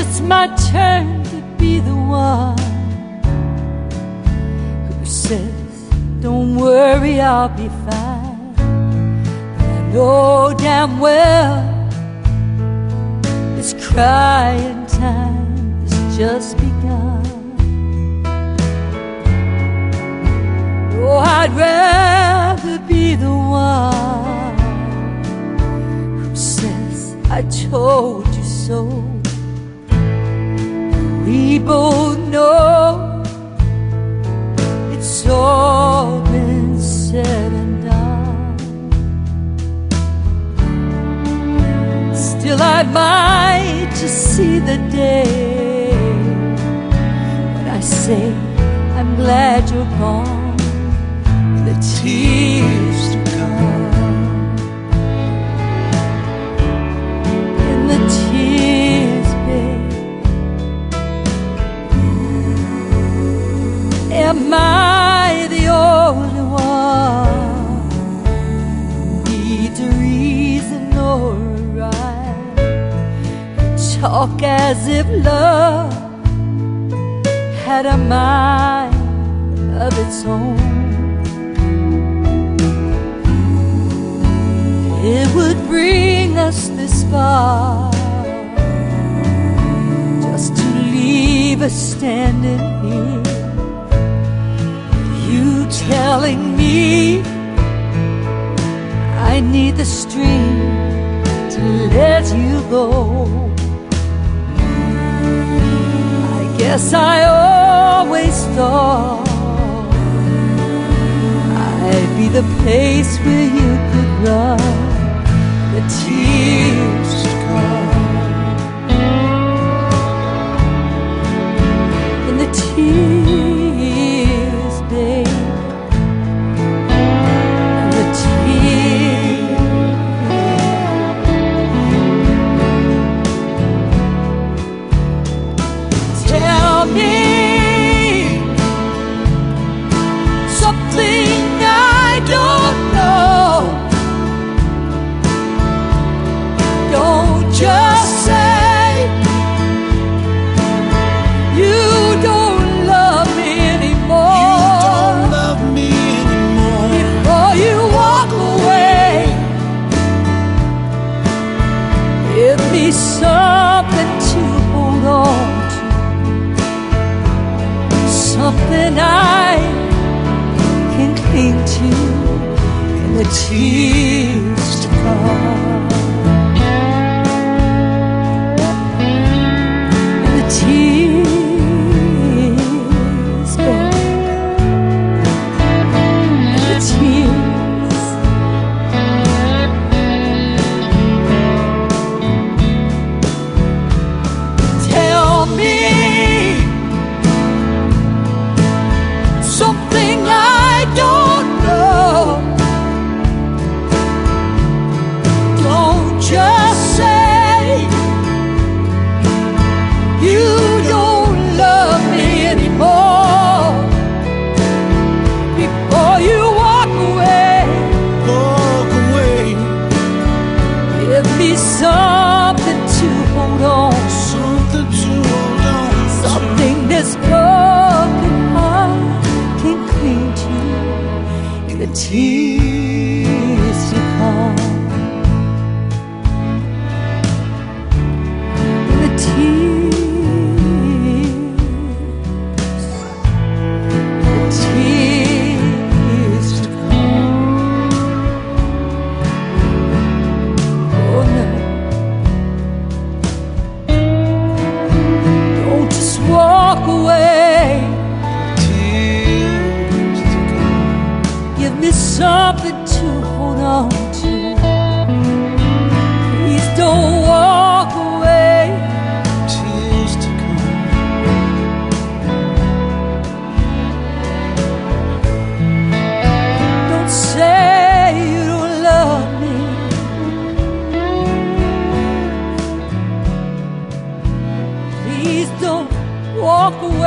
it's my turn to be the one who says, don't worry, I'll be fine. I know damn well this crying time has just begun. Oh, I'd rather be the one who says, I told you so. We both know it's all been said and done. Still I might just see the day when I say I'm glad you're gone. The tears to come, and the tears, babe. Am I the only one who needs a reason or a rhyme to talk as if love had a mind of its own? It would bring us this far just to leave us standing here. You telling me I need the strength to let you go. I guess I always thought I'd be the place where you could run. The tears to come, and the tears, babe, and the tears. Tell me something I don't know. Don't just say you don't love me anymore. You don't love me anymore. Before you walk away, give me something to hold on to, something I can cling to in the tears to come. Tears, babe, the tears. Tell me something I don't know. Don't just say you don't love me anymore. Before you walk away, give me something to hold on, something to hold on, something this broken heart can cling to in the tears to come. In the tears. Walk away. tears to come. Give me something to hold on to. Please don't walk away. Tears to come. Don't say you don't love me. Please don't walk away.